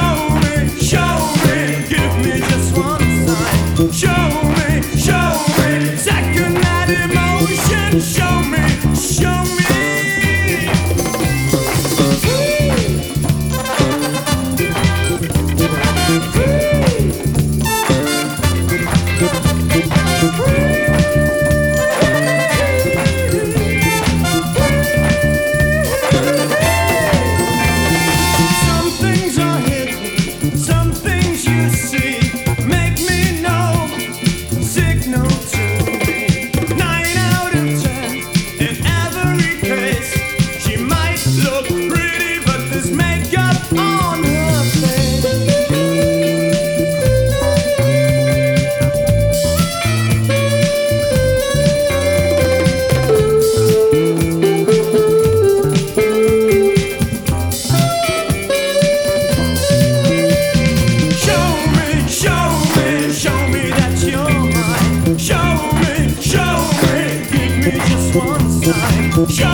give me just one sign. Show me, second that emotion. Show me, show me. Some things are hidden, some things you see. Make me know, signal to me. 9 out of 10 in every case. She might look pretty, but there's makeup on her face. Show me that you're mine. Show me, give me just one sign.